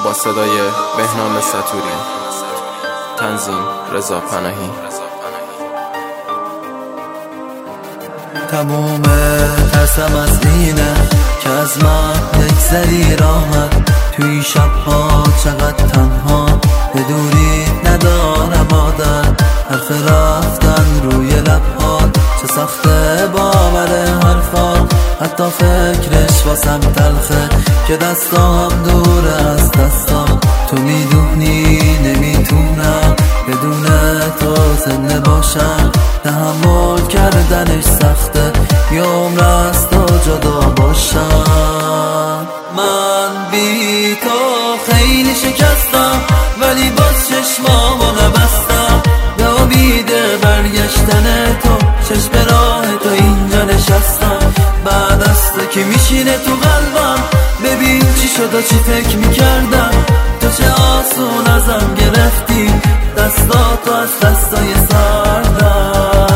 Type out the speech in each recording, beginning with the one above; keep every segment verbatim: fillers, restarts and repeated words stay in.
با صدای بهنام ستوری، تنظیم رضا پناهی. تموم ترسم از اینه که از من نگذری راحت، توی شبها چقدر تنها به دوری ندارم عادت، حرف رفتن روی لبهات چه سخته باور حرفات، حتی فکرش واسم تلخه که دستام دور از دستام، تو میدونی نمیتونم بدون تو زنده باشم، تحمل کردنش سخته یه عمر از تو جدا باشم. من بی تو خیلی شکستم ولی باز چشمامو نبستم، به امید برگشتن تو چشم راه تو اینجا نشستم، بعد از تو که میشینه تو قلبم ببین چی شد و چی فکر میکردم، تو چه آسون ازم گرفتی دستاتو از دستای سردم.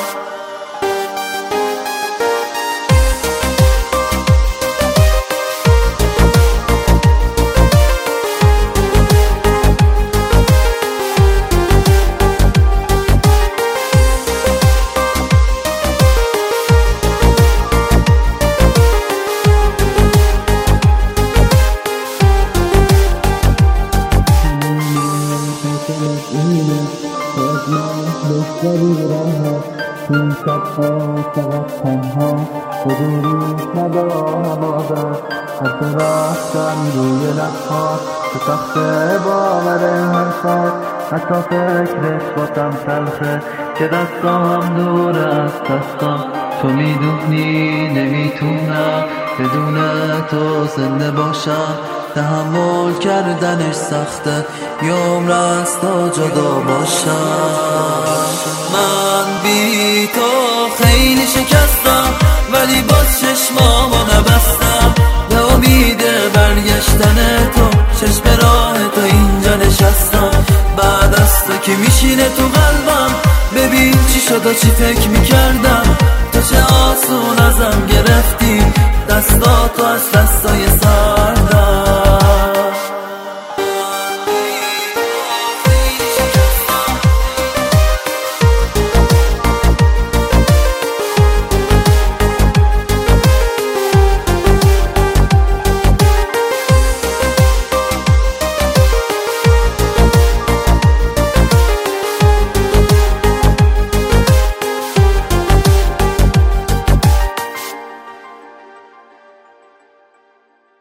این شبها چقدر تنها به دوری ندارم عادت، حرف رفتن روی لبهات چه سخته باور حرفات، حتی فکرش واسم تلخه که دستام دور از دستام، تو میدونی نمیتونم بدون تو زنده باشم، تحمل کردنش سخته یه عمر از تو جدا باشم. من بی تو خیلی شکستم ولی باز چشمامو نبستم، به امید برگشتن تو چشم راه تو اینجا نشستم، بعد از تو که میشینه تو قلبم ببین چی شد و چی فکر میکردم، تو چه آسون ازم گرفتی دستاتو از دستای سردم.